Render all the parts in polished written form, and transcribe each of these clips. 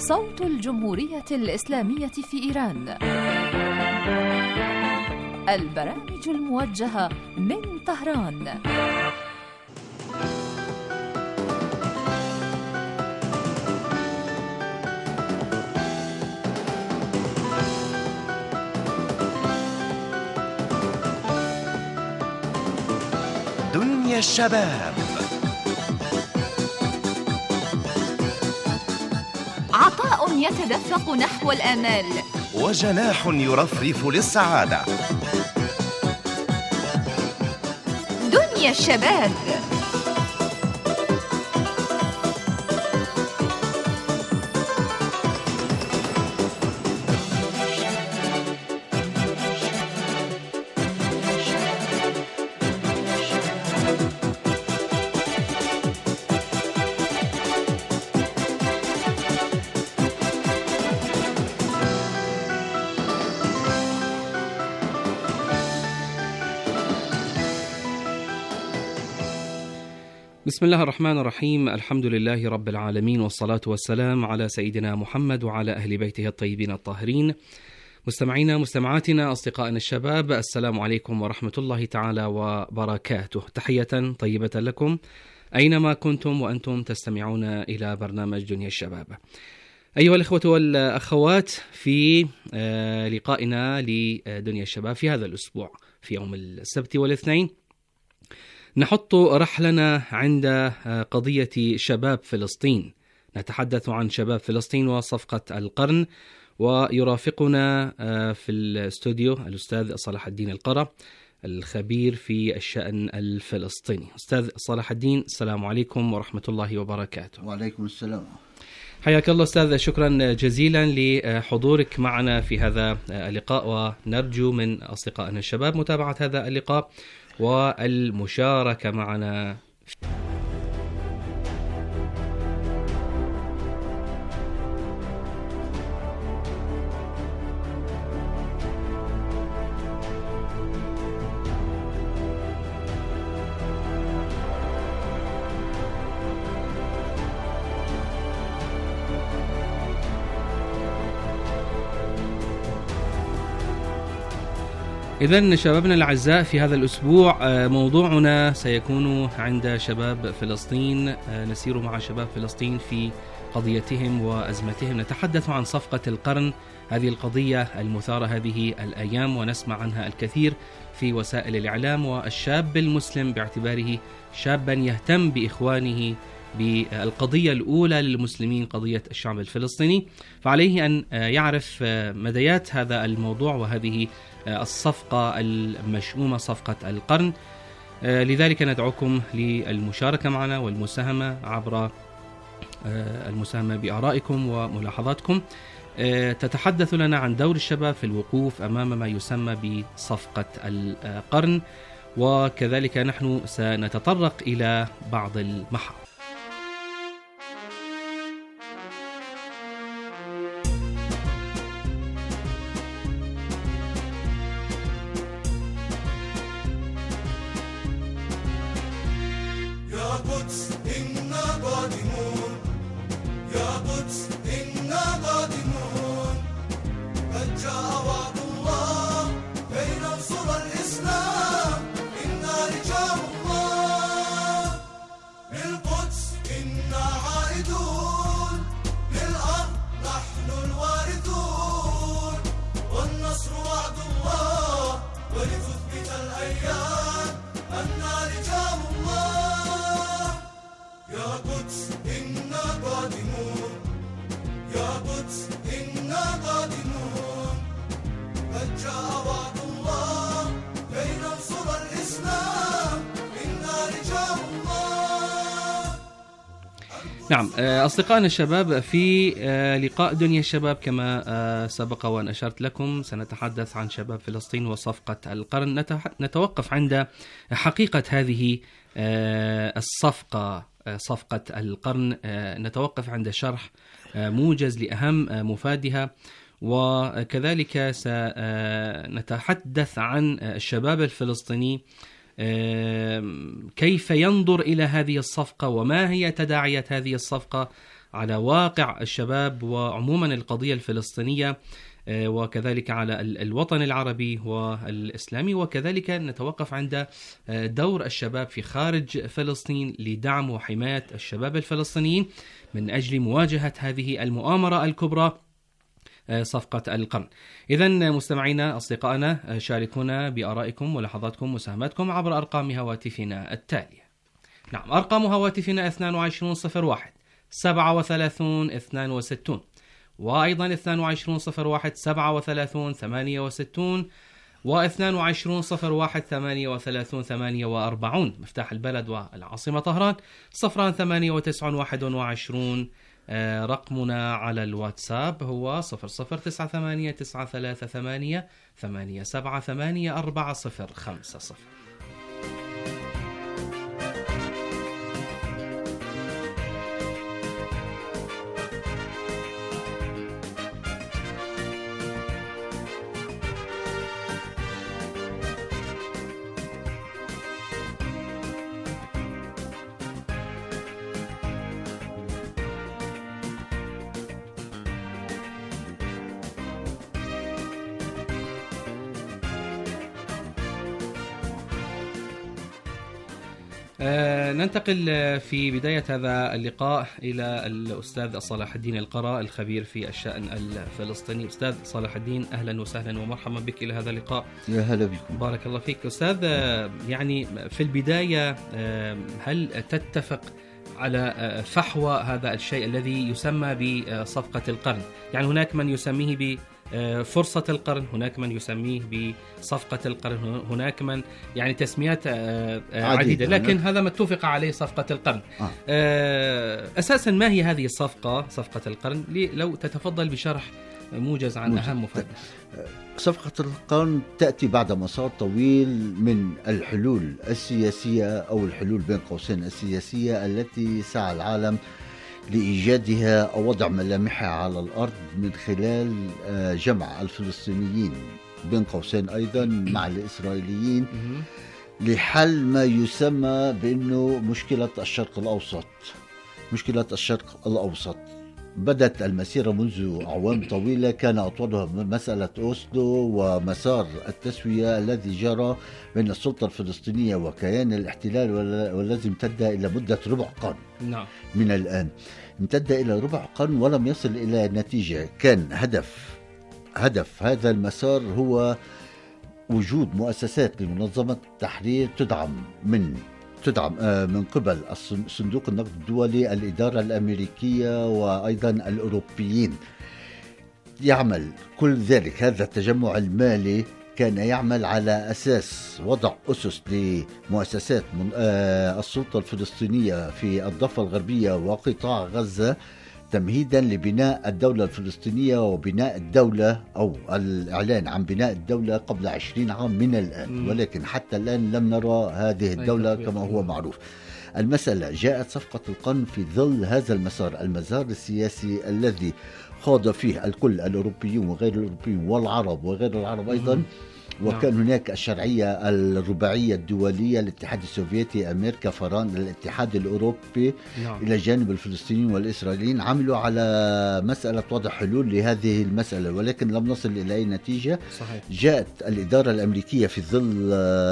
صوت الجمهورية الإسلامية في إيران. البرامج الموجهة من طهران. دنيا الشباب. عطاء يتدفق نحو الآمال، وجناح يرفرف للسعادة. دنيا الشباب. بسم الله الرحمن الرحيم. الحمد لله رب العالمين، والصلاة والسلام على سيدنا محمد وعلى أهل بيته الطيبين الطاهرين. مستمعينا مستمعاتنا أصدقائنا الشباب، السلام عليكم ورحمة الله تعالى وبركاته. تحية طيبة لكم أينما كنتم وأنتم تستمعون إلى برنامج دنيا الشباب. أيها الإخوة والأخوات، في لقائنا لدنيا الشباب في هذا الأسبوع في يوم السبت والاثنين نحط رحلنا عند قضية شباب فلسطين. نتحدث عن شباب فلسطين وصفقة القرن، ويرافقنا في الاستوديو الأستاذ صلاح الدين القرى، الخبير في الشأن الفلسطيني. أستاذ صلاح الدين، السلام عليكم ورحمة الله وبركاته. وعليكم السلام. حياك الله أستاذ، شكرا جزيلا لحضورك معنا في هذا اللقاء، ونرجو من أصدقائنا الشباب متابعة هذا اللقاء والمشاركة معنا. إذن شبابنا الأعزاء، في هذا الأسبوع موضوعنا سيكون عند شباب فلسطين. نسير مع شباب فلسطين في قضيتهم وأزمتهم. نتحدث عن صفقة القرن، هذه القضية المثارة هذه الأيام ونسمع عنها الكثير في وسائل الإعلام. والشاب المسلم باعتباره شابا يهتم بإخوانه بالقضية الأولى للمسلمين، قضية الشعب الفلسطيني، فعليه أن يعرف مديات هذا الموضوع وهذه الصفقة المشؤومة، صفقة القرن. لذلك ندعوكم للمشاركة معنا والمساهمة عبر المساهمة بآرائكم وملاحظاتكم. تتحدث لنا عن دور الشباب في الوقوف أمام ما يسمى بصفقة القرن، وكذلك نحن سنتطرق إلى بعض المحاور. نعم أصدقائنا الشباب، في لقاء دنيا الشباب كما سبق وأن أشرت لكم سنتحدث عن شباب فلسطين وصفقة القرن. نتوقف عند حقيقة هذه الصفقة، صفقة القرن. نتوقف عند شرح موجز لأهم مفادها، وكذلك سنتحدث عن الشباب الفلسطيني كيف ينظر إلى هذه الصفقة وما هي تداعيات هذه الصفقة، على واقع الشباب وعموما القضية الفلسطينية، وكذلك على الوطن العربي والإسلامي، وكذلك نتوقف عند دور الشباب في خارج فلسطين لدعم وحماية الشباب الفلسطينيين من أجل مواجهة هذه المؤامرة الكبرى، صفقة القرن. إذن مستمعينا أصدقائنا، شاركونا بآرائكم ولحظاتكم ومساهماتكم عبر أرقام هواتفنا التالية. نعم، أرقام هواتفنا 2201 37 62، وأيضا 2201 37 68، و2201 38 48. مفتاح البلد والعاصمة طهران 098 21. رقمنا على الواتساب هو 0098 938 878 4050. ننتقل في بداية هذا اللقاء إلى الأستاذ صلاح الدين القرا، الخبير في الشأن الفلسطيني. أستاذ صلاح الدين، أهلا وسهلا ومرحبا بك إلى هذا اللقاء. يا هلا بكم. بارك الله فيك. أستاذ، يعني في البداية هل تتفق على فحوى هذا الشيء الذي يسمى بصفقة القرن؟ يعني هناك من يسميه فرصة القرن، هناك من يسميه بصفقة القرن، هناك من يعني تسميات عديدة، لكن هذا ما اتفق عليه صفقة القرن. أساسا ما هي هذه الصفقة، صفقة القرن؟ لو تتفضل بشرح موجز عن أهم مفردات. صفقة القرن تأتي بعد مسار طويل من الحلول السياسية أو الحلول بين قوسين السياسية التي سعى العالم لإيجادها أو وضع ملامحها على الأرض من خلال جمع الفلسطينيين بين قوسين أيضا مع الإسرائيليين لحل ما يسمى بأنه مشكلة الشرق الأوسط. مشكلة الشرق الأوسط بدأت المسيرة منذ أعوام طويلة، كان أطولها مسألة أوسلو ومسار التسوية الذي جرى بين السلطة الفلسطينية وكيان الاحتلال، والذي امتد إلى مدة ربع قرن. نعم. من الآن امتد إلى ربع قرن ولم يصل إلى نتيجة. كان هدف هذا المسار هو وجود مؤسسات لمنظمة التحرير تدعم من قبل صندوق النقد الدولي، الإدارة الأمريكية، وأيضا الأوروبيين. يعمل كل ذلك، هذا التجمع المالي كان يعمل على أساس وضع أسس لمؤسسات السلطة الفلسطينية في الضفة الغربية وقطاع غزة، تمهيدا لبناء الدولة الفلسطينية وبناء الدولة أو الإعلان عن بناء الدولة قبل 20 عام من الآن. ولكن حتى الآن لم نرى هذه الدولة كما هو معروف. المسألة جاءت صفقة القرن في ظل هذا المسار السياسي الذي خاض فيه الكل، الأوروبيون وغير الأوروبيين والعرب وغير العرب أيضا. وكان هناك الشرعية الرباعية الدولية، الاتحاد السوفيتي، أمريكا، فرنسا، الاتحاد الأوروبي، إلى جانب الفلسطينيين والإسرائيليين. عملوا على مسألة وضع حلول لهذه المسألة، ولكن لم نصل إلى أي نتيجة. صحيح. جاءت الإدارة الأمريكية في ظل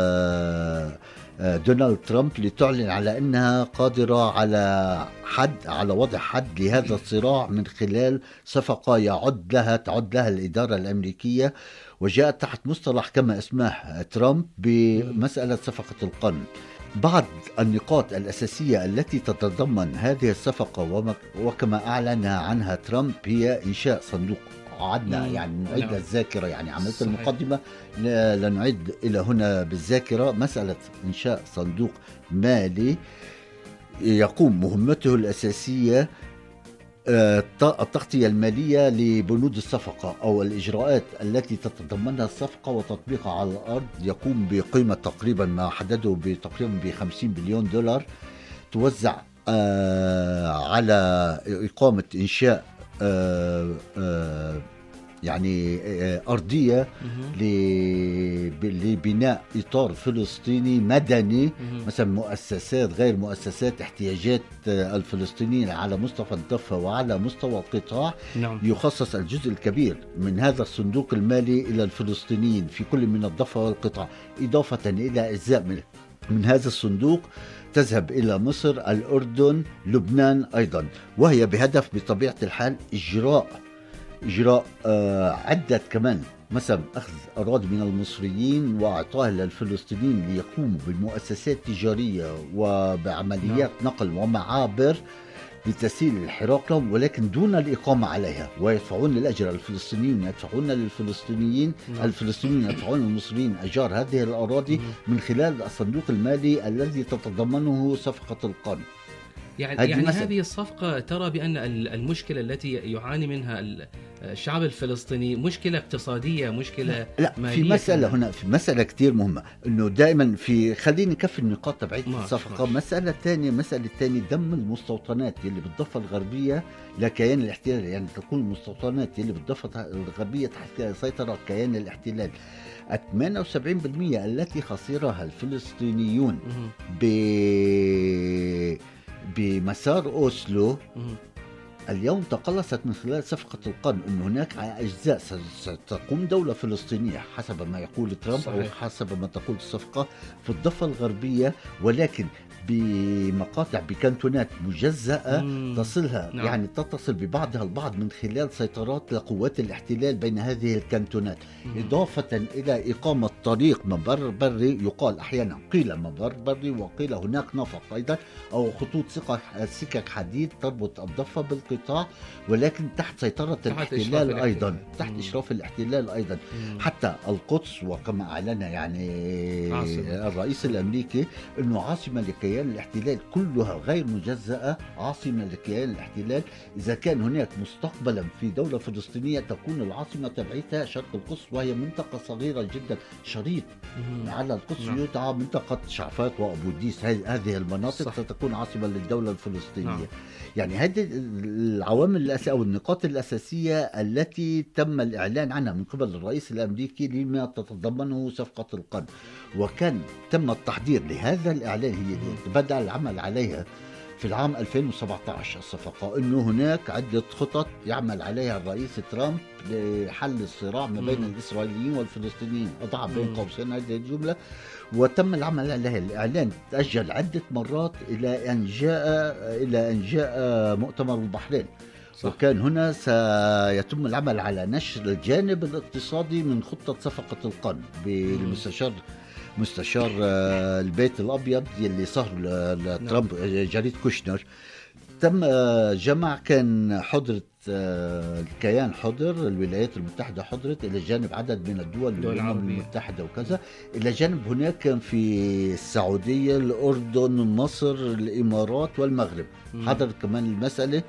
دونالد ترامب لتعلن على أنها قادرة على وضع حد لهذا الصراع من خلال صفقة تعد لها الإدارة الأمريكية، وجاءت تحت مصطلح كما اسمه ترامب بمسألة صفقة القرن. بعض النقاط الأساسية التي تتضمن هذه الصفقة وكما أعلن عنها ترامب هي إنشاء صندوق. عدنا يعني نعيد الذاكرة، يعني عملت المقدمة لنعيد إلى هنا بالذاكرة. مسألة إنشاء صندوق مالي يقوم مهمته الأساسية التغطية المالية لبنود الصفقة أو الإجراءات التي تتضمنها الصفقة وتطبيقها على الأرض. يقوم بقيمة تقريبا ما حدده بتقريبا $50 بليون، توزع على إقامة إنشاء يعني أرضية لبناء إطار فلسطيني مدني، مثلا مؤسسات غير مؤسسات احتياجات الفلسطينيين على مستوى الضفة وعلى مستوى القطاع. يخصص الجزء الكبير من هذا الصندوق المالي إلى الفلسطينيين في كل من الضفة والقطاع، إضافة إلى أجزاء من هذا الصندوق تذهب إلى مصر، الأردن، لبنان أيضا، وهي بهدف بطبيعة الحال إجراء عدة كمان، مثلا أخذ أراضي من المصريين وأعطاها للفلسطينيين ليقوموا بالمؤسسات التجارية وبعمليات نقل ومعابر لتسهيل الحراك لهم، ولكن دون الإقامة عليها، ويدفعون الأجر. الفلسطينيين يدفعون للفلسطينيين، الفلسطينيين يدفعون للمصريين أجار هذه الأراضي من خلال الصندوق المالي الذي تتضمنه صفقة القرن. يعني هذه الصفقة ترى بأن المشكلة التي يعاني منها الشعب الفلسطيني مشكلة اقتصادية، مشكلة مالية. في مسألة هنا، في مسألة كتير مهمة، إنه دائما خليني نكفي النقاط تبعت الصفقة. مسألة تانية دم المستوطنات اللي بالضفة الغربية لكيان الاحتلال، يعني تكون المستوطنات اللي بالضفة الغربية تحت سيطرة كيان الاحتلال. 78% التي خسرها الفلسطينيون بمسار أوسلو اليوم تقلصت من خلال صفقة القرن، أن هناك أجزاء ستقوم دولة فلسطينية حسب ما يقول ترامب أو حسب ما تقول الصفقة في الضفة الغربية، ولكن بمقاطع بكانتونات مجزأة تصلها يعني تتصل ببعضها البعض من خلال سيطرات لقوات الاحتلال بين هذه الكانتونات، إضافة إلى إقامة طريق ممر بري، يقال أحيانا قيل ممر بري وقيل هناك نفق أيضا، أو خطوط سكك حديد تربط الضفة بالقطاع، ولكن تحت سيطرة الاحتلال أيضا، تحت إشراف الاحتلال أيضا. حتى القدس، وكما أعلن يعني الرئيس الأمريكي أنه عاصمة لكيان الاحتلال كلها غير مجزأة، عاصمة لكيان الاحتلال. إذا كان هناك مستقبلا في دولة فلسطينية تكون العاصمة تبعيتها شرق القدس، وهي منطقة صغيرة جدا، شريط على القدس يدعى منطقة شعفات وأبو ديس. هذه المناطق ستكون عاصمة للدولة الفلسطينية. يعني هذه العوامل أو النقاط الأساسية التي تم الإعلان عنها من قبل الرئيس الأمريكي لما تتضمنه صفقة القرن، وكان تم التحضير لهذا الإعلان. هي بدأ العمل عليها في العام 2017 الصفقة، أنه هناك عدة خطط يعمل عليها الرئيس ترامب لحل الصراع ما بين الإسرائيليين والفلسطينيين، أضع بين قوسين هذه الجملة، وتم العمل عليها. الإعلان تأجل عدة مرات إلى أن جاء مؤتمر البحرين، وكان هنا سيتم العمل على نشر الجانب الاقتصادي من خطة صفقة القرن مستشار البيت الأبيض اللي صار لترامب جريد كوشنر. تم جمع، كان حضرت الكيان حضر، الولايات المتحدة حضرت، إلى جانب عدد من الدول الأمم المتحدة وكذا، إلى جانب هناك كان في السعودية، الأردن، مصر، الإمارات والمغرب حضرت كمان المسألة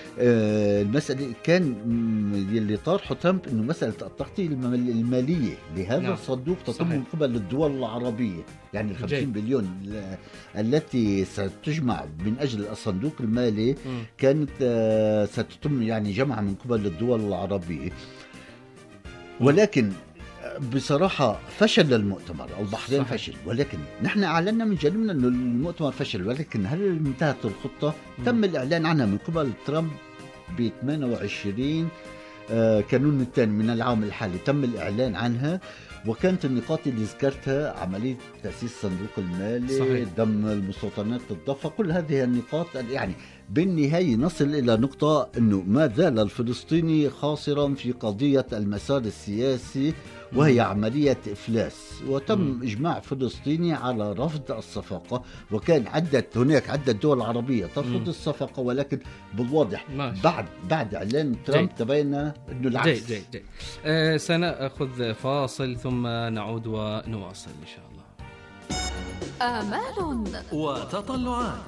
كان اللي طرحه ترامب انه مساله التغطيه الماليه لهذا الصندوق تتم من قبل الدول العربيه، يعني 50 بليون التي ستجمع من اجل الصندوق المالي كانت ستتم يعني جمعها من قبل الدول العربيه. ولكن بصراحة فشل المؤتمر، البحرين فشل، ولكن نحن أعلنا من جانبنا أن المؤتمر فشل، ولكن هل انتهت الخطة؟ تم الإعلان عنها من قبل ترامب ب 28 كانون الثاني من العام الحالي، تم الإعلان عنها. وكانت النقاط اللي ذكرتها، عملية تأسيس صندوق المالي، دم المستوطنات الضفة، كل هذه النقاط، يعني بالنهاية نصل إلى نقطة أنه ما زال الفلسطيني خاسرا في قضية المسار السياسي، وهي عملية إفلاس. وتم إجماع فلسطيني على رفض الصفقة، وكان هناك عدة دول عربية ترفض الصفقة، ولكن بالواضح بعد إعلان ترامب تبين أنه العكس. سنأخذ فاصل ثم نعود ونواصل إن شاء الله. آمال وتطلعات،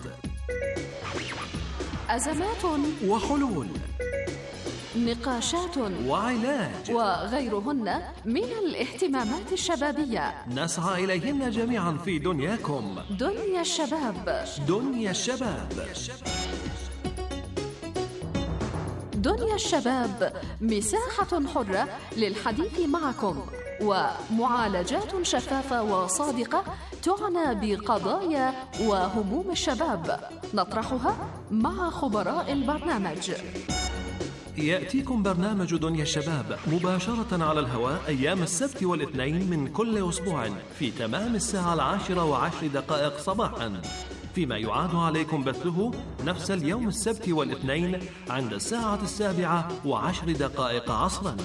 أزمات وحلول، نقاشات وعلاج، وغيرهن من الاهتمامات الشبابية نسعى إليهن جميعا في دنياكم. دنيا الشباب. دنيا الشباب مساحة حرة للحديث معكم ومعالجات شفافة وصادقة تعنى بقضايا وهموم الشباب نطرحها مع خبراء البرنامج. يأتيكم برنامج دنيا الشباب مباشرة على الهواء أيام السبت والاثنين من كل أسبوع في تمام الساعة 10:10 صباحا، فيما يعاد عليكم بثه نفس اليوم السبت والاثنين عند الساعة 7:10 عصرا.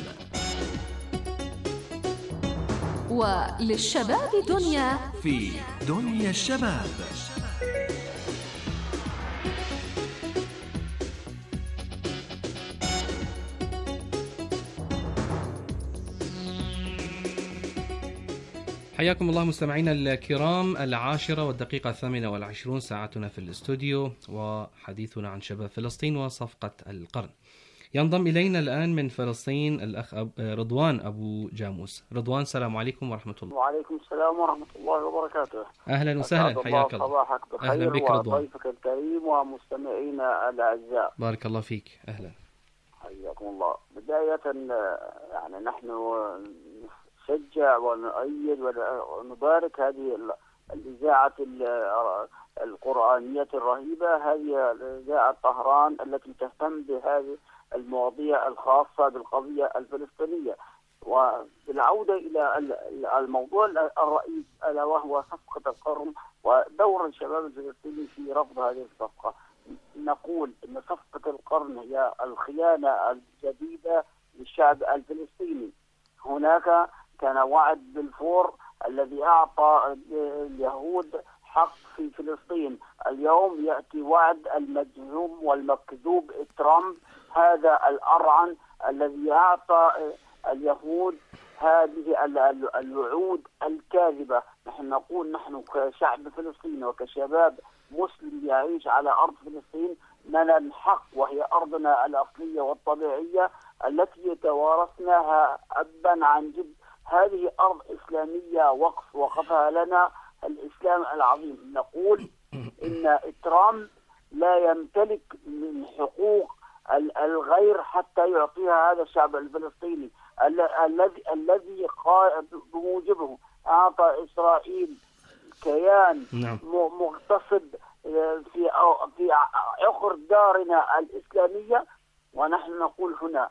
وللشباب دنيا في دنيا الشباب. حياكم الله مستمعينا الكرام. 10:28 ساعتنا في الاستوديو، وحديثنا عن شباب فلسطين وصفقة القرن. ينضم إلينا الآن من فلسطين الأخ رضوان أبو جاموس. رضوان، السلام عليكم ورحمة الله. وعليكم السلام ورحمة الله وبركاته. أهلا وسهلا، حياك الله. صباحك بخير. أهلا بك رضوان. وضيفك الكريم ومستمعينا الأعزاء. بارك الله فيك. أهلا. حياكم الله. بداية يعني نحن نشجع ونؤيد ونبارك هذه الإذاعة القرآنية الرهيبة، هذه إذاعة طهران التي تهتم بهذه المواضيع الخاصة بالقضية الفلسطينية. وبالعودة إلى الموضوع الرئيس ألا وهو صفقة القرن ودور الشباب الفلسطيني في رفض هذه الصفقة، نقول أن صفقة القرن هي الخيانة الجديدة للشعب الفلسطيني. هناك كان وعد بلفور الذي أعطى اليهود حق في فلسطين، اليوم يأتي وعد المجزوم والمكذوب ترامب، هذا الأرعن الذي أعطى اليهود هذه الوعود الكاذبة. نحن نقول نحن كشعب فلسطيني وكشباب مسلم يعيش على أرض فلسطين لنا الحق، وهي أرضنا الأصلية والطبيعية التي توارثناها أبا عن جد. هذه أرض إسلامية وقفها لنا الإسلام العظيم. نقول إن ترامب لا يمتلك من حقوق الغير حتى يعطيها هذا الشعب الفلسطيني الذي بموجبه أعطى إسرائيل كيان مغتصب في عقر دارنا الإسلامية. ونحن نقول هنا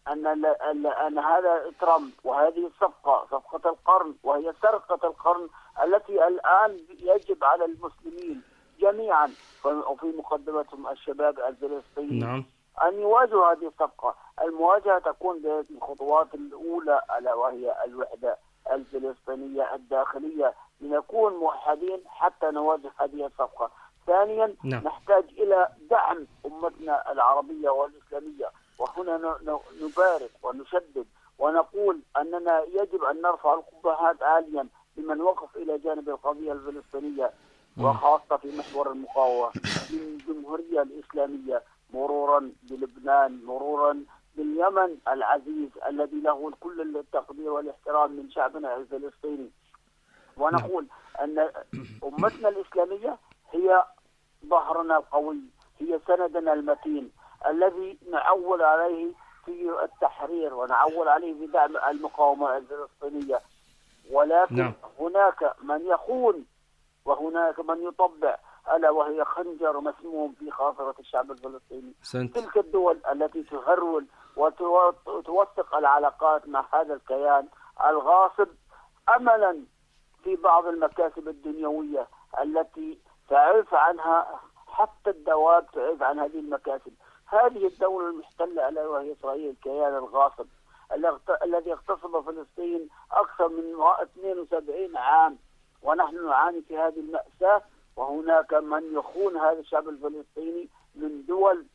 أن هذا ترامب وهذه صفقة القرن، وهي سرقة القرن التي الآن يجب على المسلمين جميعا وفي مقدمتهم الشباب الفلسطيني أن يواجهوا هذه الصفقة. المواجهة تكون بهذه الخطوات الأولى ألا وهي الوحدة الفلسطينية الداخلية، لنكون موحدين حتى نواجه هذه الصفقة. ثانيا نحتاج إلى دعم أمتنا العربية والإسلامية، وهنا نبارك ونشدد ونقول أننا يجب أن نرفع القبعات عاليا لمن وقف إلى جانب القضية الفلسطينية، وخاصة في محور المقاومة من الجمهورية الإسلامية، مرورا بلبنان، مرورا باليمن العزيز الذي له كل التقدير والاحترام من شعبنا الفلسطيني. ونقول أن أمتنا الإسلامية هي ظهرنا القوي، هي سندنا المتين الذي نعول عليه في التحرير ونعول عليه في دعم المقاومة الفلسطينية. ولكن هناك من يخون وهناك من يطبع، ألا وهي خنجر مسموم في خاصرة الشعب الفلسطيني. تلك الدول التي تهرول وتوثق العلاقات مع هذا الكيان الغاصب أملا في بعض المكاسب الدنيوية التي تعرف عنها حتى الدواب، تعرف عن هذه المكاسب. هذه الدولة المحتلة ألا وهي إسرائيل، الكيان الغاصب الذي اغتصب فلسطين أكثر من 72 عام، ونحن نعاني في هذه المأساة. وهناك من يخون هذا الشعب الفلسطيني من دول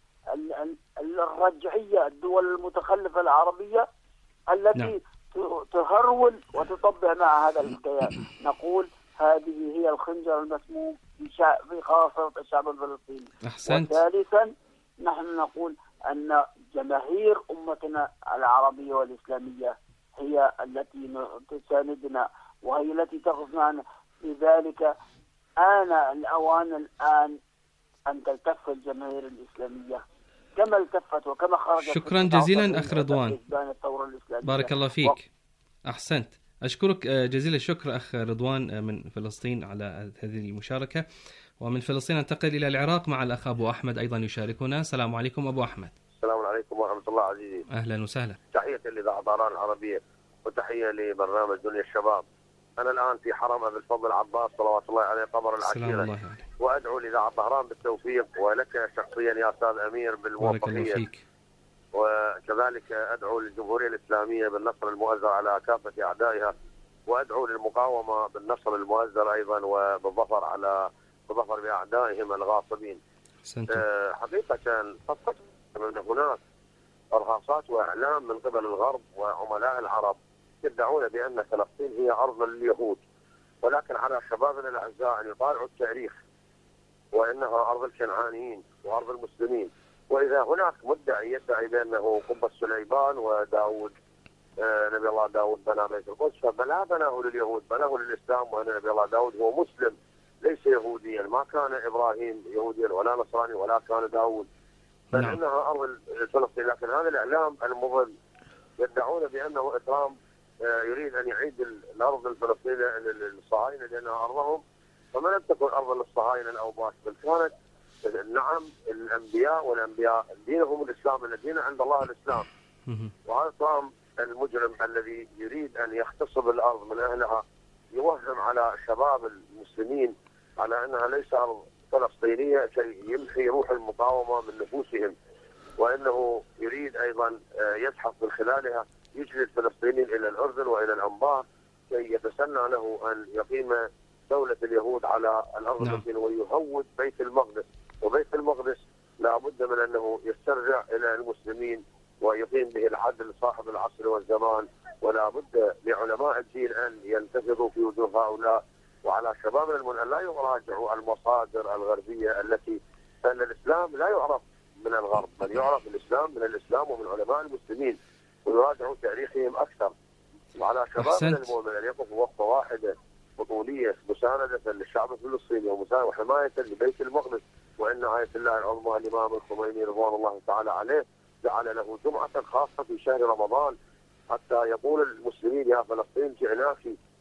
الرجعية، الدول المتخلفة العربية التي تهرول وتطبع مع هذا الكيان. نقول هذه هي الخنجر المسموم في خاصرة الشعب الفلسطيني. وثالثا نحن نقول أن جماهير أمتنا العربية والإسلامية هي التي تساندنا وهي التي تقف معنا. لذلك الأوان الآن أن تلتف الجماهير الإسلامية كما التفت وكما خرجت. شكرا جزيلا أخ رضوان، الثورة بارك الله فيك، أحسنت. أشكرك جزيل الشكر أخ رضوان من فلسطين على هذه المشاركة. ومن فلسطين ننتقل إلى العراق مع الأخ أبو أحمد أيضا يشاركنا. السلام عليكم أبو أحمد. السلام عليكم ورحمة الله عزيزي. أهلا وسهلا. تحية لإذاعة طهران العربية وتحية لبرنامج دنيا الشباب. أنا الآن في حرم أبي الفضل عباس صلوات الله عليه قبر العشيرة، وأدعو لإذاعة طهران بالتوفيق، ولك شخصيا يا أستاذ أمير بالموفقية، وكذلك أدعو للجمهورية الإسلامية بالنصر المؤزر على كافة أعدائها، وأدعو للمقاومة بالنصر المؤزر أيضا وبالظفر بأعدائهم الغاصبين. حقيقة صفت من هناك إرهاصات وإعلام من قبل الغرب وعملاء العرب يدعون بأن فلسطين هي أرض لليهود، ولكن على شبابنا الأعزاء أن يطالعوا التاريخ وإنها أرض الكنعانيين وأرض المسلمين. وإذا هناك مدعي يدعي بأنه قبة سليمان وداود نبي الله داود بنى بيت القدس، فبلا بناه لليهود، بناه للإسلام، وأن نبي الله داود هو مسلم ليس يهوديا، ما كان إبراهيم يهوديا ولا نصراني ولا كان داود، بل إنها أرض فلسطين. لكن هذا الإعلام المضل يدعون بأنه إكرام يريد أن يعيد الأرض الفلسطينية للصهاينة لأنها أرضهم، فما لم تكن أرضا للصهاينة الأوباش، بل كانت نعم الأنبياء، والأنبياء دينهم الإسلام، أن الدين عند الله الإسلام. وهذا ترامب المجرم الذي يريد أن يغتصب الأرض من أهلها يوهم على شباب المسلمين على أنها ليس أرض فلسطينية كي يمحي روح المقاومة من نفوسهم، وأنه يريد أيضا يزحف من خلالها يجلي الفلسطينيين إلى الأردن وإلى الأنبار كي يتسنى له أن يقيم دولة اليهود على الأرض الفلسطينية ويهود بيت المقدس. وبيت المقدس لا بد من أنه يسترجع إلى المسلمين ويقيم به العدل صاحب العصر والزمان، ولا بد لعلماء الدين أن ينتفضوا في وجوه هؤلاء، وعلى شبابنا أن لا يراجعوا المصادر الغربية التي أن الإسلام لا يعرف من الغرب، بل يعرف الإسلام من الإسلام ومن علماء المسلمين، ويراجعوا تاريخهم أكثر. وعلى شبابنا المؤمن أن يقفوا وقفة واحدة بطولية مساندة للشعب الفلسطيني وحماية لبيت المقدس. وإن آية الله العظمى الإمام الخميني رضوان الله تعالى عليه جعل له جمعة خاصة في شهر رمضان حتى يقول المسلمين يا فلسطين جئناك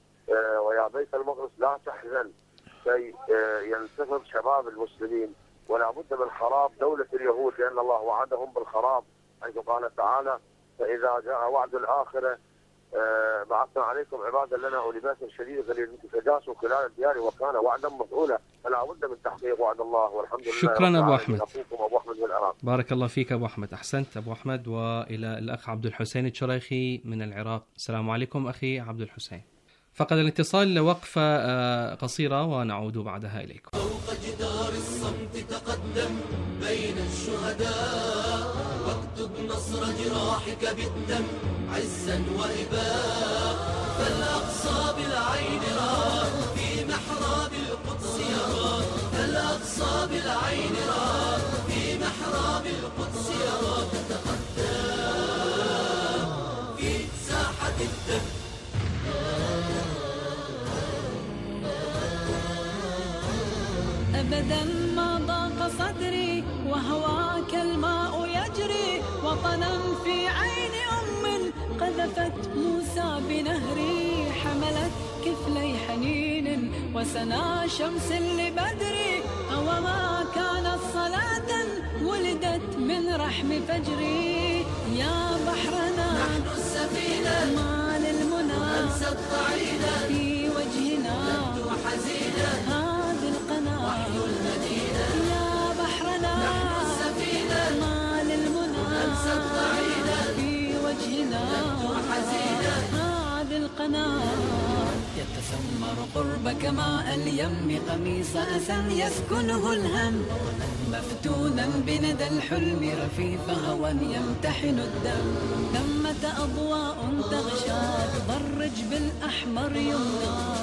ويا بيت المقدس لا تحزن، كي ينتفض شباب المسلمين. ولا بد من خراب دولة اليهود، لأن الله وعدهم بالخراب حيث قال تعالى فإذا جاء وعد الآخرة بعثنا عليكم عبادا لنا أولي بأس شديد فجاسوا خلال الديار وكان وعدا مفعولا. فلا بد من تحقيق وعد الله، والحمد لله. شكرا أبو أحمد. أبو أحمد من العراق. بارك الله فيك أبو أحمد، أحسنت أبو أحمد. وإلى الأخ عبد الحسين الشريخي من العراق. السلام عليكم أخي عبد الحسين. فقد الاتصال لوقفة قصيرة ونعود بعدها إليكم. فوق جدار الصمت تقدم بين الشهداء واكتب نصر جراحك بالدم عزا وإباء. فالأقصى بالعين راه في محراب القدس يرى، فالأقصى بالعين راه في محراب القدس يرى. تتقدم في ساحة الدم. أبدا ما ضاق صدري وهواك الماء يجري، وطنا في عين أم قذفت موسى بنهري، حملت كفلي حنين وسنا شمس لبدري، أوما كانت صلاة ولدت من رحم فجري. يا بحرنا نحن السفينة ما للمنى أنسى الطعينة في وجهنا نبدو حزينة وحي المدينة. يا بحرنا نحن السفينة ما للمنى أنسى الطعينة في وجهنا نبدو حزينة هذه القناة. يتسمر قربك ماء اليم قميص أسى يسكنه الهم، مفتونا بندى الحلم رفيف هوى يمتحن الدم. ثمة أضواء تغشاك ضرج بالأحمر يمناك.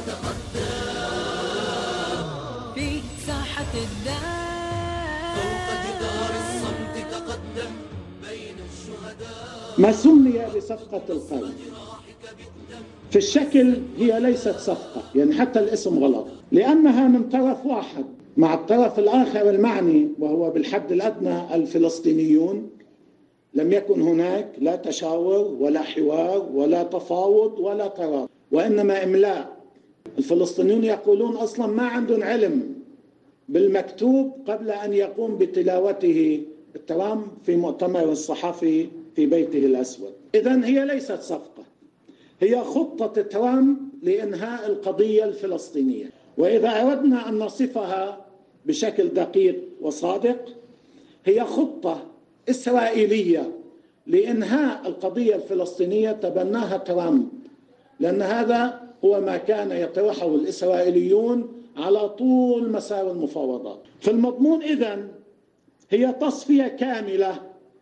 في ساحة الدم فوق جدار الصمت تقدم بين الشهداء. ما سمي بصفقة القلب في الشكل هي ليست صفقة، يعني حتى الاسم غلط، لأنها من طرف واحد مع الطرف الآخر المعني وهو بالحد الأدنى الفلسطينيون، لم يكن هناك لا تشاور ولا حوار ولا تفاوض ولا قرار، وإنما إملاء. الفلسطينيون يقولون أصلا ما عندهم علم بالمكتوب قبل أن يقوم بتلاوته ترامب في مؤتمر الصحفي في بيته الأسود. إذن هي ليست صفقة، هي خطة ترامب لإنهاء القضية الفلسطينية. وإذا أردنا أن نصفها بشكل دقيق وصادق، هي خطة إسرائيلية لإنهاء القضية الفلسطينية تبناها ترامب، لأن هذا هو ما كان يطرحه الإسرائيليون على طول مسار المفاوضات. في المضمون إذن هي تصفية كاملة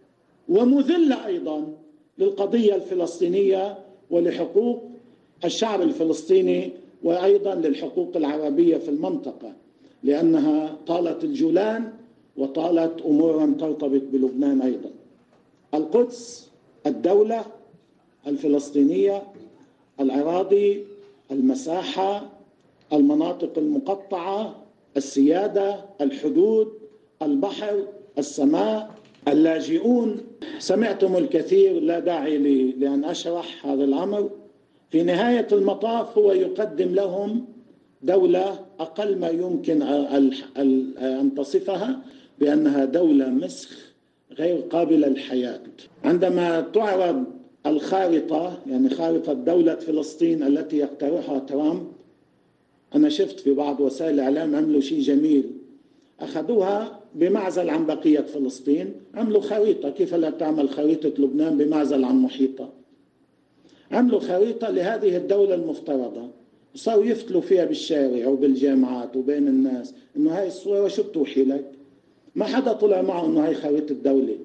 ومذلة أيضا للقضية الفلسطينية ولحقوق الشعب الفلسطيني وأيضا للحقوق العربية في المنطقة، لأنها طالت الجولان وطالت أمورا ترتبط بلبنان أيضا. القدس، الدولة الفلسطينية، الأراضي، المساحة، المناطق المقطعة، السيادة، الحدود، البحر، السماء، اللاجئون. سمعتم الكثير، لا داعي لأن أشرح هذا الأمر. في نهاية المطاف هو يقدم لهم دولة أقل ما يمكن أن تصفها بأنها دولة مسخ غير قابلة للحياة. عندما تعرض الخارطة، يعني خارطة دولة فلسطين التي يقترحها ترامب، أنا شفت في بعض وسائل الإعلام عملوا شيء جميل، أخذوها بمعزل عن بقية فلسطين، عملوا خريطة. كيف لا تعمل خريطة لبنان بمعزل عن محيطها؟ عملوا خريطة لهذه الدولة المفترضة، صاروا يفتلوا فيها بالشارع وبالجامعات وبين الناس إنه هاي الصورة شو بتوحي لك؟ ما حدا طلع معه إنه هاي خريطة الدولة.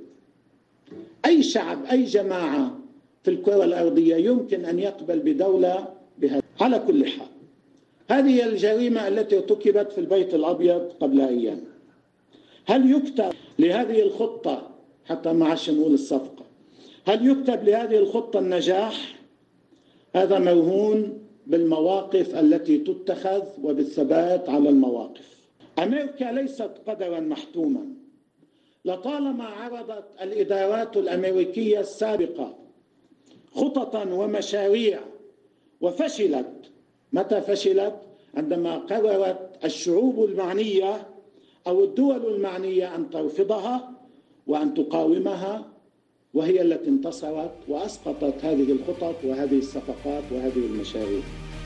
أي شعب، أي جماعة في الكرة الأرضية يمكن أن يقبل بدولة بهذا. على كل حال، هذه الجريمة التي ارتكبت في البيت الأبيض قبل أيام. هل يكتب لهذه الخطة، حتى ما عادش نقول الصفقة، هل يكتب لهذه الخطة النجاح؟ هذا مرهون بالمواقف التي تتخذ وبالثبات على المواقف. أمريكا ليست قدرا محتوما. لطالما عرضت الإدارات الأمريكية السابقة خططا ومشاريع وفشلت. متى فشلت؟ عندما قررت الشعوب المعنية أو الدول المعنية أن ترفضها وأن تقاومها، وهي التي انتصرت وأسقطت هذه الخطط وهذه الصفقات وهذه المشاريع.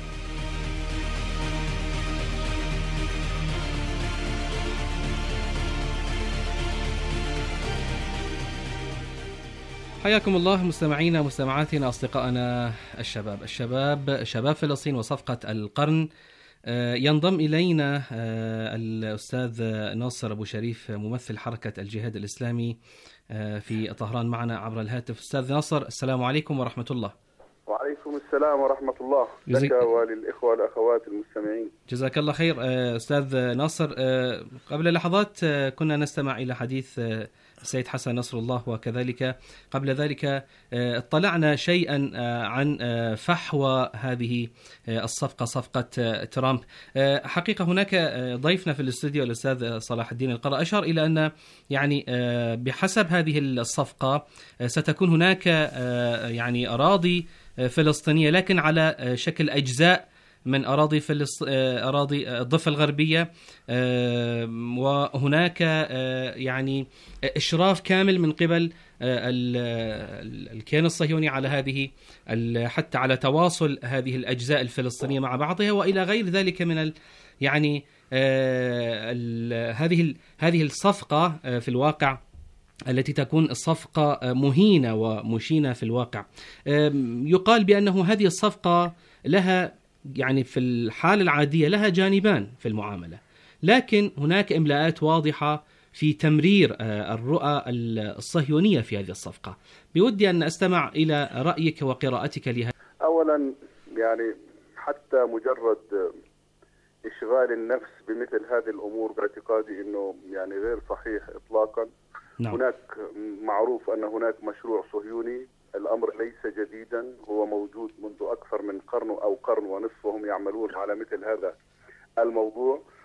حياكم الله مستمعينا مستمعاتنا أصدقائنا شباب فلسطين وصفقة القرن. ينضم إلينا الأستاذ ناصر أبو شريف ممثل حركة الجهاد الإسلامي في طهران معنا عبر الهاتف. أستاذ ناصر، السلام عليكم ورحمة الله. وعليكم السلام ورحمة الله لك وللإخوة والأخوات المستمعين. جزاك الله خير. أستاذ ناصر، قبل لحظات كنا نستمع إلى حديث السيد حسن نصر الله، وكذلك قبل ذلك اطلعنا شيئا عن فحوى هذه الصفقة، صفقة ترامب. حقيقة هناك ضيفنا في الاستوديو الأستاذ صلاح الدين القرى أشار إلى أن يعني بحسب هذه الصفقة ستكون هناك يعني أراضي فلسطينية، لكن على شكل أجزاء من أراضي الضفة الغربية، وهناك يعني إشراف كامل من قبل الكيان الصهيوني على هذه حتى على تواصل هذه الأجزاء الفلسطينية مع بعضها وإلى غير ذلك من يعني هذه الصفقة في الواقع التي تكون الصفقة مهينة ومشينة في الواقع. يقال بأنه هذه الصفقة لها يعني في الحالة العادية لها جانبان في المعاملة، لكن هناك إملاءات واضحة في تمرير الرؤى الصهيونية في هذه الصفقة. بودي أن أستمع إلى رأيك وقراءتك لها. أولا يعني حتى مجرد إشغال النفس بمثل هذه الأمور باعتقادي أنه يعني غير صحيح إطلاقا. نعم. هناك معروف أن هناك مشروع صهيوني، الأمر ليس جديدا، هو موجود منذ أكثر من قرن أو قرن ونصف وهم يعملون على مثل هذا الموضوع،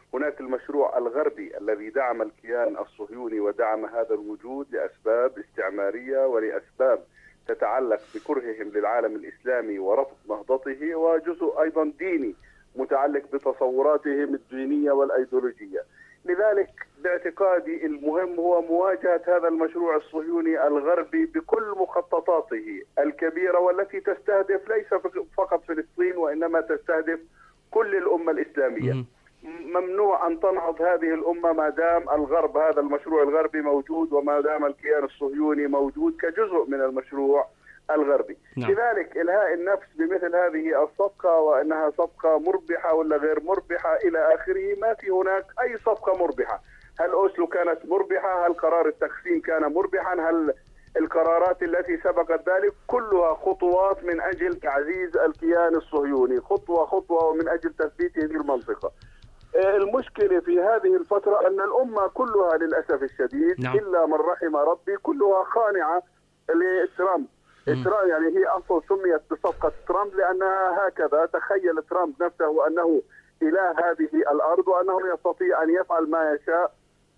هناك المشروع الغربي الذي دعم الكيان الصهيوني ودعم هذا الوجود لأسباب استعمارية ولأسباب تتعلق بكرههم للعالم الإسلامي ورفض نهضته، وجزء أيضا ديني متعلق بتصوراتهم الدينية والأيديولوجية. لذلك باعتقادي المهم هو مواجهة هذا المشروع الصهيوني الغربي بكل مخططاته الكبيرة، والتي تستهدف ليس فقط فلسطين وإنما تستهدف كل الأمة الإسلامية. ممنوع أن تنهض هذه الأمة ما دام الغرب، هذا المشروع الغربي موجود، وما دام الكيان الصهيوني موجود كجزء من المشروع الغربي. لذلك إلهاء النفس بمثل هذه الصفقة وأنها صفقة مربحة ولا غير مربحة إلى آخره، ما في هناك أي صفقة مربحة. هل أوسلو كانت مربحة؟ هل قرار التقسيم كان مربحا؟ هل القرارات التي سبقت ذلك؟ كلها خطوات من أجل تعزيز الكيان الصهيوني، خطوة خطوة، ومن أجل تثبيت هذه المنطقة. المشكلة في هذه الفترة أن الأمة كلها للأسف الشديد إلا من رحم ربي كلها خانعة لترامب. يعني هي أصلا سميت بصفقة ترامب لأنها هكذا تخيل ترامب نفسه أنه إله هذه الأرض، وأنه يستطيع أن يفعل ما يشاء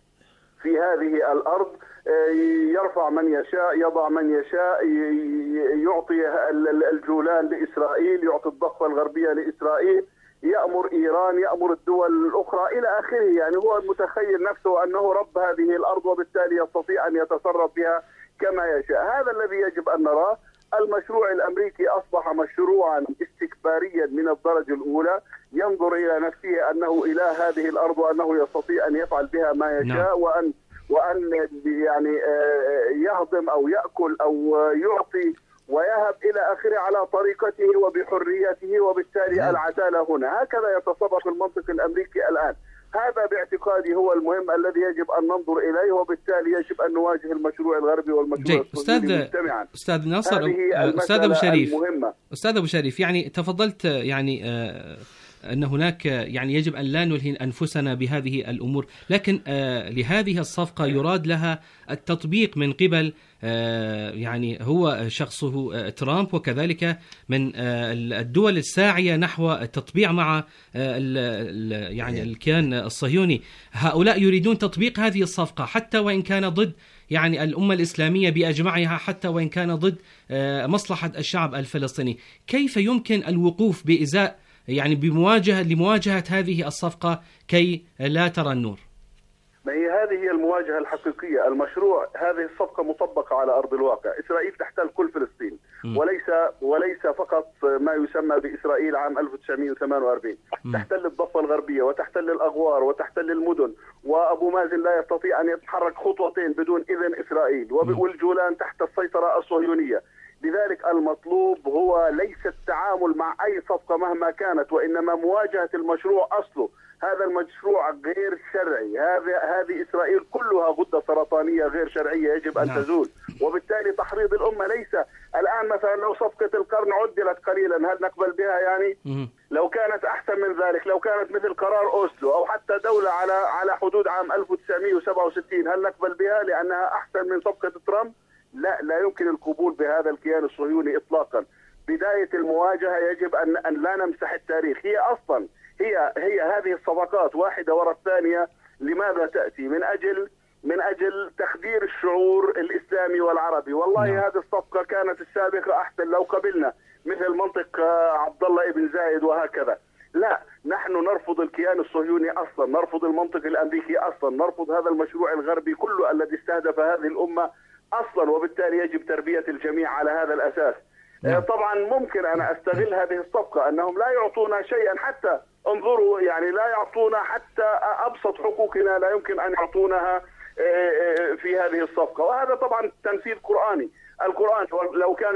في هذه الأرض، يرفع من يشاء، يضع من يشاء، يعطي الجولان لإسرائيل، يعطي الضفة الغربية لإسرائيل، يأمر إيران، يأمر الدول الأخرى إلى آخره. يعني هو متخيل نفسه أنه رب هذه الأرض، وبالتالي يستطيع أن يتصرف بها كما يشاء. هذا الذي يجب أن نراه. المشروع الأمريكي أصبح مشروعا استكباريا من الدرجة الأولى، ينظر إلى نفسه أنه إله هذه الأرض، وأنه يستطيع أن يفعل بها ما يشاء، وأن يعني يهضم أو يأكل أو يعطي ويهب إلى آخره على طريقته وبحريته، وبالتالي العدالة هنا. هكذا يتصرف المنطق الأمريكي الآن. هذا باعتقادي هو المهم الذي يجب أن ننظر إليه، وبالتالي يجب أن نواجه المشروع الغربي والمشروع الصهيوني مجتمعا. أستاذ ناصر، أستاذ أبو شريف، يعني تفضلت يعني أن هناك يعني يجب أن لا نلهي أنفسنا بهذه الأمور، لكن لهذه الصفقة يراد لها التطبيق من قبل يعني هو شخصه ترامب، وكذلك من الدول الساعية نحو التطبيع مع يعني الكيان الصهيوني. هؤلاء يريدون تطبيق هذه الصفقة حتى وإن كان ضد يعني الأمة الإسلامية بأجمعها، حتى وإن كان ضد مصلحة الشعب الفلسطيني. كيف يمكن الوقوف بإزاء يعني لمواجهة هذه الصفقة كي لا ترى النور؟ ما هذه هي المواجهة الحقيقية. المشروع هذه الصفقة مطبقة على أرض الواقع. إسرائيل تحتل كل فلسطين، وليس فقط ما يسمى بإسرائيل عام 1948. تحتل الضفة الغربية، وتحتل الأغوار، وتحتل المدن، وأبو مازن لا يستطيع أن يتحرك خطوتين بدون إذن إسرائيل، والجولان تحت السيطرة الصهيونية. لذلك المطلوب هو ليس التعامل مع أي صفقة مهما كانت، وإنما مواجهة المشروع أصله. هذا المشروع غير شرعي. هذه إسرائيل كلها غدة سرطانية غير شرعية يجب أن تزول، وبالتالي تحريض الأمة ليس الآن. مثلا لو صفقة القرن عدلت قليلا هل نقبل بها؟ يعني لو كانت أحسن من ذلك، لو كانت مثل قرار أوسلو أو حتى دولة على حدود عام 1967 هل نقبل بها لأنها أحسن من صفقة ترامب؟ لا يمكن القبول بهذا الكيان الصهيوني إطلاقا. بداية المواجهة يجب أن لا نمسح التاريخ. هي أصلا هي هذه الصفقات واحدة وراء الثانية. لماذا تأتي؟ من أجل تخدير الشعور الإسلامي والعربي. والله هذه الصفقة كانت السابقة أحسن لو قبلنا، مثل منطق عبد الله ابن زايد وهكذا. لا، نحن نرفض الكيان الصهيوني أصلا، نرفض المنطق الأمريكي أصلا، نرفض هذا المشروع الغربي كله الذي استهدف هذه الأمة أصلا، وبالتالي يجب تربية الجميع على هذا الأساس. طبعا ممكن أنا أستغل هذه الصفقة أنهم لا يعطونا شيئا، حتى انظروا يعني لا يعطونا حتى أبسط حقوقنا، لا يمكن أن يعطونها في هذه الصفقة. وهذا طبعا تنفيذ قرآني. القرآن لو كان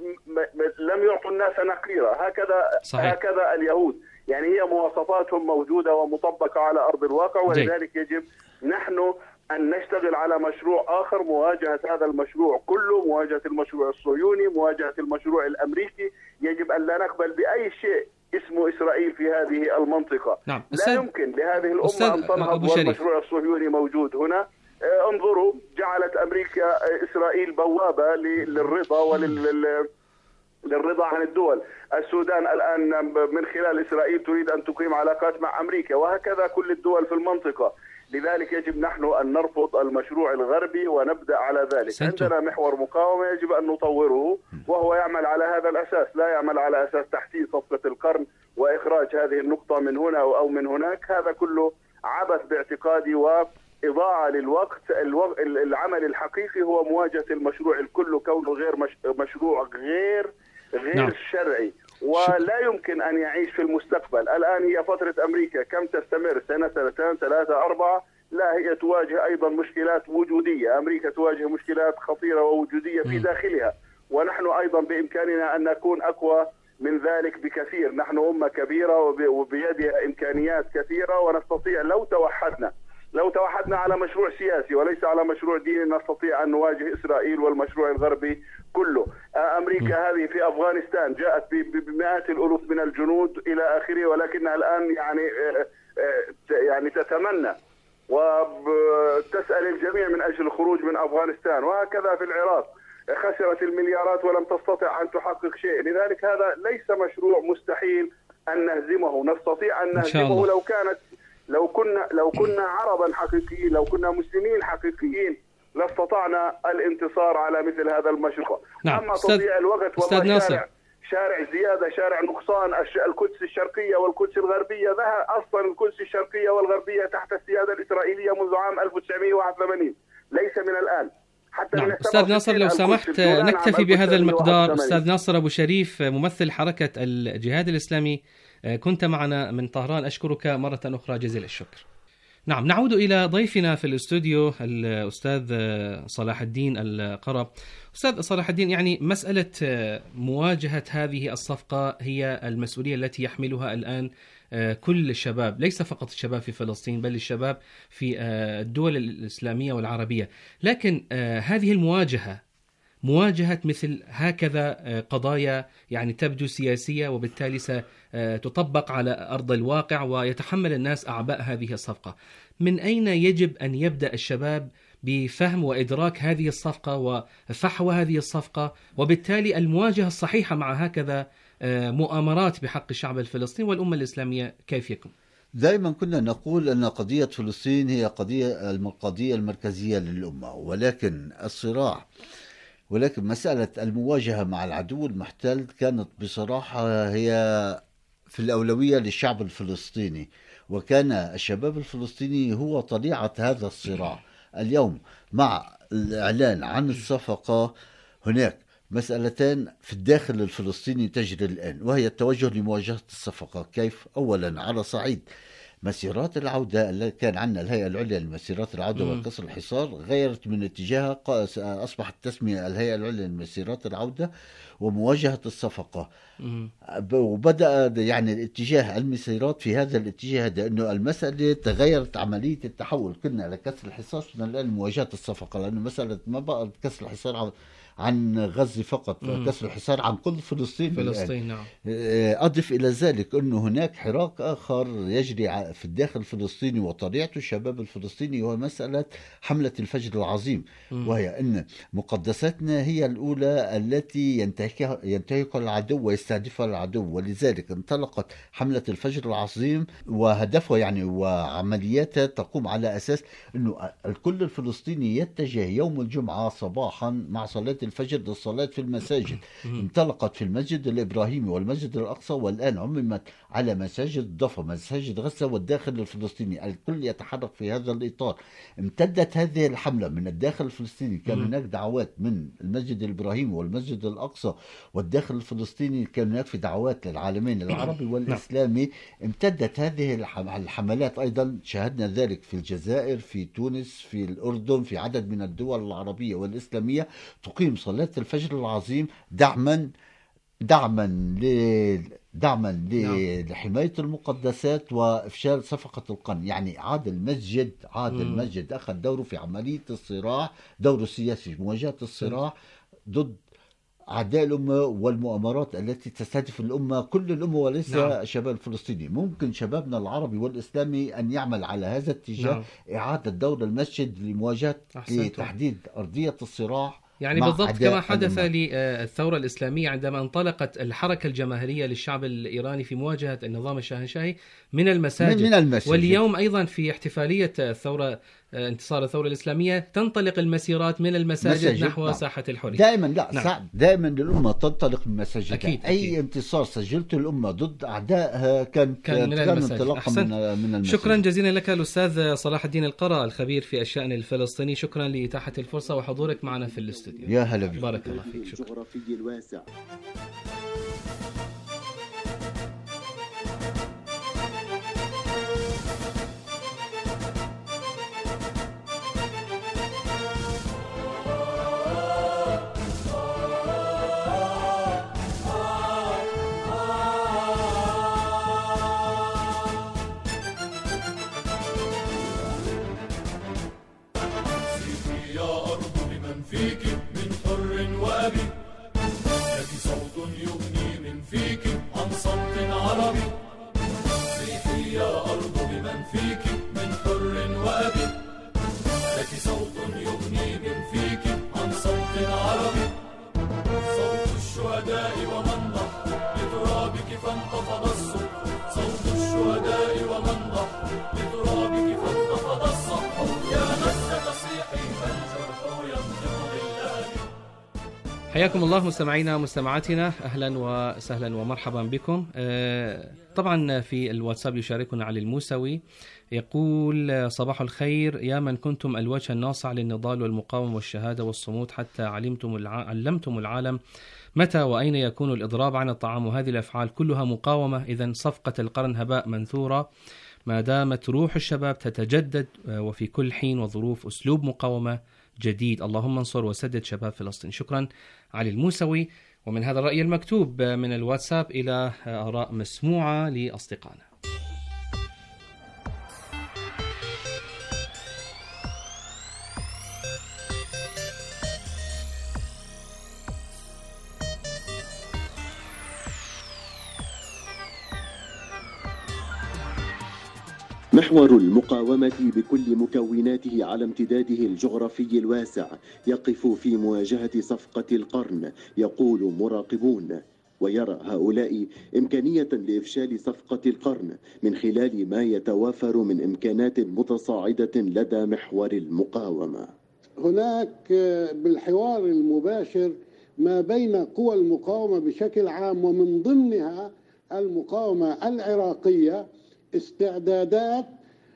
لم يعطوا الناس نقيرة هكذا اليهود. يعني هي مواصفاتهم موجودة ومطبقة على أرض الواقع، ولذلك يجب نحن أن نشتغل على مشروع آخر، مواجهة هذا المشروع كله، مواجهة المشروع الصهيوني، مواجهة المشروع الأمريكي. يجب أن لا نقبل بأي شيء اسمه إسرائيل في هذه المنطقة. لا يمكن لهذه الأمة أن تنهض والمشروع الصهيوني موجود هنا. انظروا، جعلت أمريكا إسرائيل بوابة للرضا للرضا عن الدول. السودان الآن من خلال إسرائيل تريد أن تقيم علاقات مع أمريكا، وهكذا كل الدول في المنطقة. لذلك يجب نحن أن نرفض المشروع الغربي ونبدأ على ذلك. عندنا محور مقاومة يجب أن نطوره، وهو يعمل على هذا الأساس، لا يعمل على أساس تحسين صفقة القرن وإخراج هذه النقطة من هنا أو من هناك. هذا كله عبث باعتقادي وإضاعة للوقت. العمل الحقيقي هو مواجهة المشروع الكل، كونه غير مشروع غير شرعي، ولا يمكن أن يعيش في المستقبل. الآن هي فترة أمريكا كم تستمر؟ سنة، سنتين، 3، 4؟ لا، هي تواجه أيضا مشكلات وجودية. أمريكا تواجه مشكلات خطيرة ووجودية في داخلها، ونحن أيضا بإمكاننا أن نكون أقوى من ذلك بكثير. نحن أمة كبيرة وبيدها إمكانيات كثيرة، ونستطيع لو توحدنا على مشروع سياسي وليس على مشروع ديني نستطيع أن نواجه إسرائيل والمشروع الغربي كله. أمريكا هذه في أفغانستان جاءت بمئات الألوف من الجنود إلى آخره، ولكنها الآن يعني تتمنى وتسأل الجميع من أجل الخروج من أفغانستان. وهكذا في العراق خسرت المليارات ولم تستطع أن تحقق شيء. لذلك هذا ليس مشروع مستحيل أن نهزمه، نستطيع أن نهزمه لو كنا عربا حقيقيين، لو كنا مسلمين حقيقيين لاستطعنا الانتصار على مثل هذا المشروع. أما تضييع الوقت والله شارع زيادة، شارع نقصان. القدس الشرقية والقدس الغربية، أصلا القدس الشرقية والغربية تحت السيادة الإسرائيلية منذ عام 1981، ليس من الآن. نعم. أستاذ ناصر لو سمحت نكتفي بهذا المقدار. أستاذ ناصر أبو شريف ممثل حركة الجهاد الإسلامي، كنت معنا من طهران، أشكرك مرة أخرى جزيل الشكر. نعم، نعود إلى ضيفنا في الاستوديو الأستاذ صلاح الدين القرب. أستاذ صلاح الدين، يعني مسألة مواجهة هذه الصفقة هي المسؤولية التي يحملها الآن كل الشباب، ليس فقط الشباب في فلسطين بل الشباب في الدول الإسلامية والعربية. لكن هذه مواجهة مثل هكذا قضايا يعني تبدو سياسية وبالتالي ستطبق على أرض الواقع ويتحمل الناس أعباء هذه الصفقة. من أين يجب أن يبدأ الشباب بفهم وإدراك هذه الصفقة وفحوى هذه الصفقة، وبالتالي المواجهة الصحيحة مع هكذا مؤامرات بحق الشعب الفلسطيني والأمة الإسلامية كيف يكون؟ دائما كنا نقول أن قضية فلسطين هي القضية المركزية للأمة، ولكن مسألة المواجهة مع العدو المحتل كانت بصراحة هي في الأولوية للشعب الفلسطيني، وكان الشباب الفلسطيني هو طليعة هذا الصراع. اليوم مع الإعلان عن الصفقة هناك مسألتان في الداخل الفلسطيني تجري الآن، وهي التوجه لمواجهة الصفقة. كيف؟ أولا على صعيد مسيرات العودة اللي كان عندنا الهيئة العليا لمسيرات العودة والكسر الحصار غيرت من اتجاهها، أصبحت تسمية الهيئة العليا لمسيرات العودة ومواجهة الصفقة. وبدأ يعني الاتجاه المسيرات في هذا الاتجاه، لأنه المسألة تغيرت عملية التحول. كنا لكسر الحصار الآن مواجهة الصفقة، لأنه مسألة ما بقى كسر الحصار عن غزة فقط، كسر الحصار عن كل فلسطين. نعم. أضف إلى ذلك أنه هناك حراك آخر يجري في الداخل الفلسطيني وطليعته الشباب الفلسطيني، وهو مسألة حملة الفجر العظيم، وهي أن مقدساتنا هي الأولى التي ينتهكها العدو ويستهدفها العدو. ولذلك انطلقت حملة الفجر العظيم، وهدفها يعني وعملياتها تقوم على أساس أنه الكل الفلسطيني يتجه يوم الجمعة صباحا مع صلاة الفجر للصلاة في المساجد. انطلقت في المسجد الإبراهيمي والمسجد الأقصى، والآن عممت على مساجد الضفة، مساجد غزة والداخل الفلسطيني. الكل يتحرك في هذا الإطار. امتدت هذه الحملة من الداخل الفلسطيني، كان هناك دعوات من المسجد الإبراهيمي والمسجد الأقصى والداخل الفلسطيني، كان هناك في دعوات للعالمين العربي والإسلامي. امتدت هذه الحملات أيضا، شاهدنا ذلك في الجزائر، في تونس، في الأردن، في عدد من الدول العربية والإسلامية تقيم صلاة الفجر العظيم دعما لحماية المقدسات وإفشال صفقة القرن. يعني عاد المسجد أخذ دوره في عملية الصراع، دوره السياسي في مواجهة الصراع ضد أعداء الأمة والمؤامرات التي تستهدف الأمة، كل الأمة وليس الشباب الفلسطيني. ممكن شبابنا العربي والإسلامي أن يعمل على هذا الاتجاه، إعادة دور المسجد لمواجهة لتحديد أرضية الصراع يعني بالضبط كما حدث للثورة الإسلامية عندما انطلقت الحركة الجماهيرية للشعب الإيراني في مواجهة النظام الشاهنشاهي من المساجد. واليوم أيضا في احتفالية الثورة انتصار الثورة الإسلامية تنطلق المسيرات من المساجد نحو ساحة الحرية. دائما دائما الأمة تنطلق من مساجدها. أي انتصار سجلته الأمة ضد أعدائها كان انطلاقا من المساجد. شكرا جزيلا لك الأستاذ صلاح الدين القرا الخبير في الشأن الفلسطيني، شكرا لإتاحة الفرصة وحضورك معنا في الاستوديو. يا هلا بك. بارك الله فيك. شكرا. الجغرافي الواسع. حياكم الله مستمعينا ومستمعاتنا، أهلا وسهلا ومرحبا بكم. طبعا في الواتساب يشاركنا علي الموسوي يقول: صباح الخير يا من كنتم الوجه الناصع للنضال والمقاومة والشهادة والصمود حتى علمتم العالم متى وأين يكون الإضراب عن الطعام، وهذه الأفعال كلها مقاومة. إذن صفقة القرن هباء منثورة ما دامت روح الشباب تتجدد وفي كل حين وظروف أسلوب مقاومة جديد. اللهم انصر وسدد شباب فلسطين. شكرا علي الموسوي. ومن هذا الرأي المكتوب من الواتساب إلى آراء مسموعة لأصدقائنا. محور المقاومة بكل مكوناته على امتداده الجغرافي الواسع يقف في مواجهة صفقة القرن، يقول مراقبون. ويرى هؤلاء إمكانية لإفشال صفقة القرن من خلال ما يتوافر من إمكانات متصاعدة لدى محور المقاومة. هناك بالحوار المباشر ما بين قوى المقاومة بشكل عام ومن ضمنها المقاومة العراقية استعدادات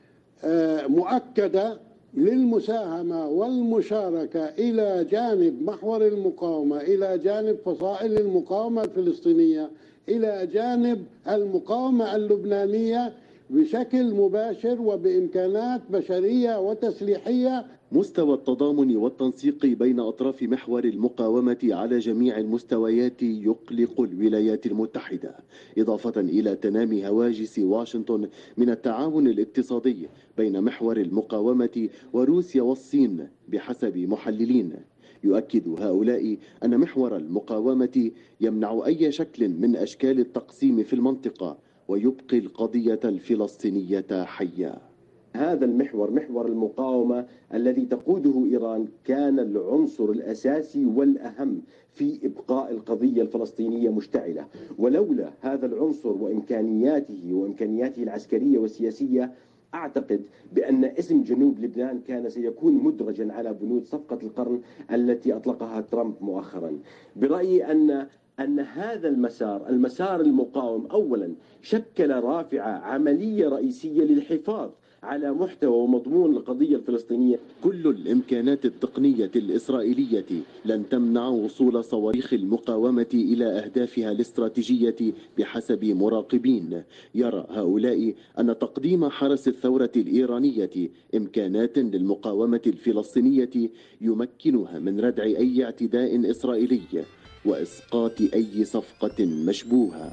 مؤكدة للمساهمة والمشاركة إلى جانب محور المقاومة، إلى جانب فصائل المقاومة الفلسطينية، إلى جانب المقاومة اللبنانية بشكل مباشر وبإمكانات بشرية وتسليحية. مستوى التضامن والتنسيق بين أطراف محور المقاومة على جميع المستويات يقلق الولايات المتحدة، إضافة إلى تنامي هواجس واشنطن من التعاون الاقتصادي بين محور المقاومة وروسيا والصين بحسب محللين. يؤكد هؤلاء أن محور المقاومة يمنع أي شكل من أشكال التقسيم في المنطقة ويبقي القضية الفلسطينية حية. هذا المحور، محور المقاومة الذي تقوده إيران، كان العنصر الأساسي والأهم في إبقاء القضية الفلسطينية مشتعلة، ولولا هذا العنصر وإمكانياته العسكرية والسياسية أعتقد بأن اسم جنوب لبنان كان سيكون مدرجا على بنود صفقة القرن التي أطلقها ترامب مؤخرا. برأيي أن هذا المسار المقاوم أولا شكل رافعة عملية رئيسية للحفاظ على محتوى ومضمون القضية الفلسطينية. كل الإمكانات التقنية الإسرائيلية لن تمنع وصول صواريخ المقاومة إلى أهدافها الاستراتيجية بحسب مراقبين. يرى هؤلاء أن تقديم حرس الثورة الإيرانية إمكانات للمقاومة الفلسطينية يمكنها من ردع أي اعتداء إسرائيلي وإسقاط أي صفقة مشبوهة.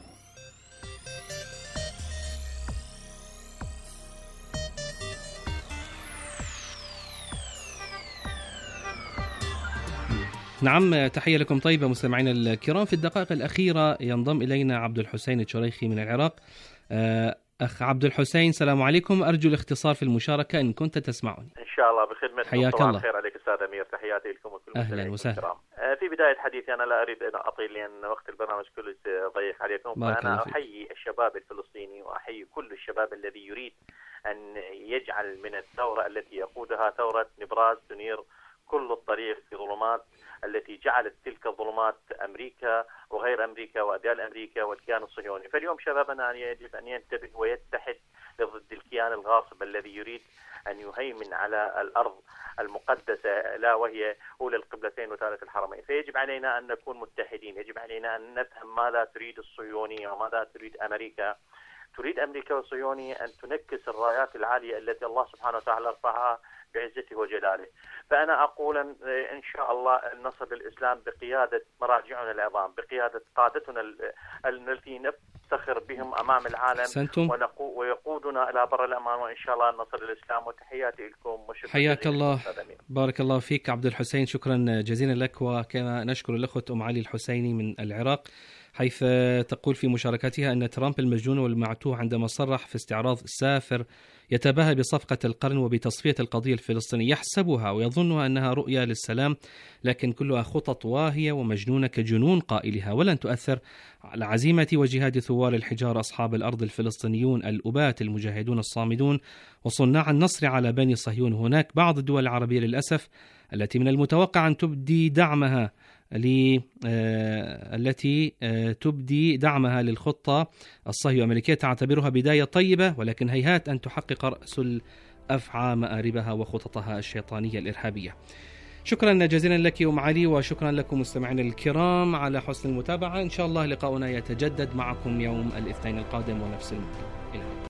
نعم، تحية لكم طيبة مستمعينا الكرام. في الدقائق الأخيرة ينضم إلينا عبد الحسين الشريخي من العراق. أخ عبد الحسين، السلام عليكم، أرجو الاختصار في المشاركة إن كنت تسمعوني. إن شاء الله بخدمتكم. حياك الله. خير عليك أستاذ أمير، تحياتي لكم وكل أهلا وسهلا. في بداية حديثي أنا لا أريد أن أطيل لأن وقت البرنامج كله ضيق عليكم، فأنا أحيي الشباب الفلسطيني وأحيي كل الشباب الذي يريد أن يجعل من الثورة التي يقودها ثورة نبراس تنير كل الطريق في ظلمات التي جعلت تلك الظلمات أمريكا وغير أمريكا وأديال أمريكا والكيان الصهيوني. فاليوم شبابنا يجب أن ينتبه ويتحد ضد الكيان الغاصب الذي يريد أن يهيمن على الأرض المقدسة، لا وهي أولى القبلتين وثالث الحرمين. فيجب علينا أن نكون متحدين، يجب علينا أن نفهم ماذا تريد الصهيونية وماذا تريد أمريكا. تريد أمريكا والصهيونية أن تنكس الرايات العالية التي الله سبحانه وتعالى رفعها بعزته وجلاله. فأنا أقول إن شاء الله النصر للإسلام بقيادة مراجعنا العظام، بقيادة قادتنا التي نفتخر بهم أمام العالم ويقودنا إلى بر الأمان، وإن شاء الله النصر للإسلام. وتحياتي لكم وشكرا. حياك الله، بارك الله فيك عبد الحسين، شكرا جزيلا لك. وكما نشكر الأخوة أم علي الحسيني من العراق، حيث تقول في مشاركتها أن ترامب المجنون والمعتوه عندما صرح في استعراض سافر يتباهى بصفقة القرن وبتصفية القضية الفلسطينية، يحسبها ويظنها أنها رؤية للسلام، لكن كلها خطط واهية ومجنونة كجنون قائلها، ولن تؤثر على عزيمة وجهاد ثوار الحجار أصحاب الأرض الفلسطينيون الأبات المجاهدون الصامدون وصناع النصر على بني صهيون. هناك بعض الدول العربية للأسف التي من المتوقع أن تبدي دعمها للخطة الصهيو-أمريكية، تعتبرها بداية طيبة، ولكن هيهات أن تحقق رأس الأفعى مآربها وخططها الشيطانية الإرهابية. شكرا جزيلا لك أم علي، وشكرا لكم مستمعينا الكرام على حسن المتابعة. إن شاء الله لقاؤنا يتجدد معكم يوم الاثنين القادم ونفس الموعد.